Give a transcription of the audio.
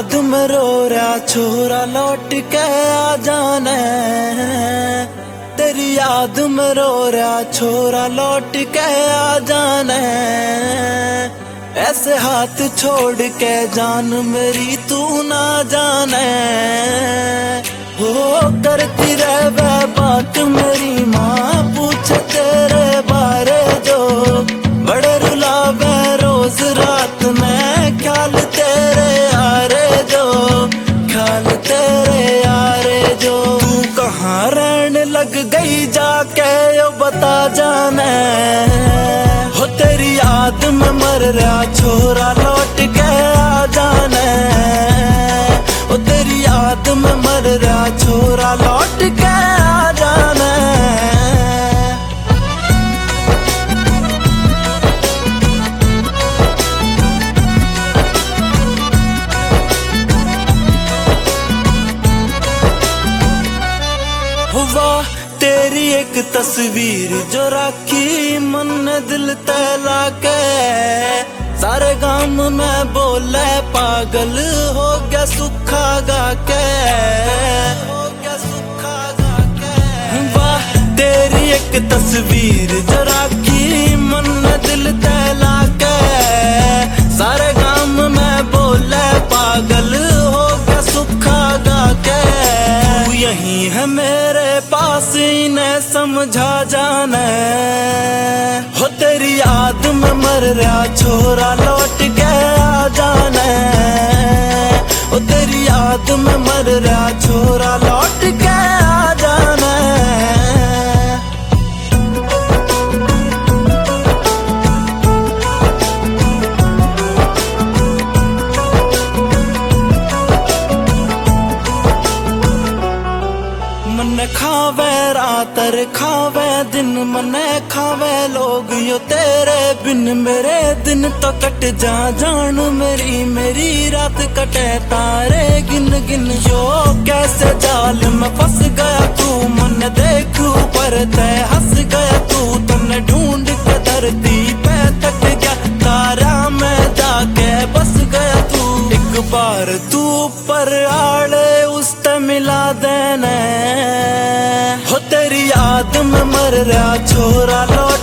याद में रो रहा छोरा लौट के आ जाना। तेरी याद में रो रहा छोरा लौट के आ जाना। ऐसे हाथ छोड़ के जान मेरी तू ना जाने। हो करती रह बात मेरी माँ पूछे तेरे बारे जो। बड़े रुलावे रोज रात में ख्याल तेरे यारे जो। ख्याल तेरे यारे जो। तू कहाँ रहने लग गई जाके यो बता जाने। हो तेरी याद में मर रहा छोरा लौट के आ जाने। हो तेरी याद में मर रहा छोरा लौट के आ जाने। हुआ तेरी एक तस्वीर जो रखी मन ने दिल तैला के। सारे गांव में बोले पागल हो गया सुखा गा के। हो गया सुखा गा के। वाह तेरी एक तस्वीर जो रखी मन ने दिल तैला के। सारे गांव में बोले पागल हो गया सुखा गा के। तू यही है मेरे पास इन्हें समझा जाना। हो तेरी याद में मर रहा छोरा लौट के आ जाना। हो तेरी याद में मर रहा छोरा लौट के आ जाना। मन खावे रातर खावे दिन मन खावे लोग यो तेरे बिन। मेरे दिन तो कट जा जान मेरी मेरी रात कटे तारे गिन गिन। यो कैसे जाल में फंस गया तू मन देखू पर तय हंस गया तू। तन्ने ढूंढ के धरती पे तक गया तारा में जाके बस गया तू। एक बार तू ऊपर आड़े उससे मिला देने। हो तेरी याद में मर रहा छोरा लौट